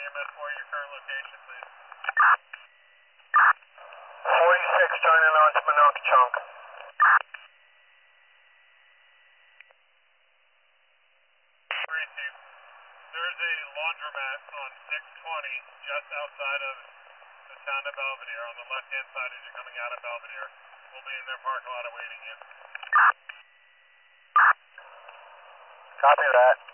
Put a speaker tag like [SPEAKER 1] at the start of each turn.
[SPEAKER 1] EMS 4, your current location, please.
[SPEAKER 2] 46 turning on to Monauke-Chunk.
[SPEAKER 1] There's a laundromat on 620 just outside of the town of Belvedere on the left-hand side as you're coming out of Belvedere. We'll be in their parking lot awaiting you.
[SPEAKER 2] Copy that.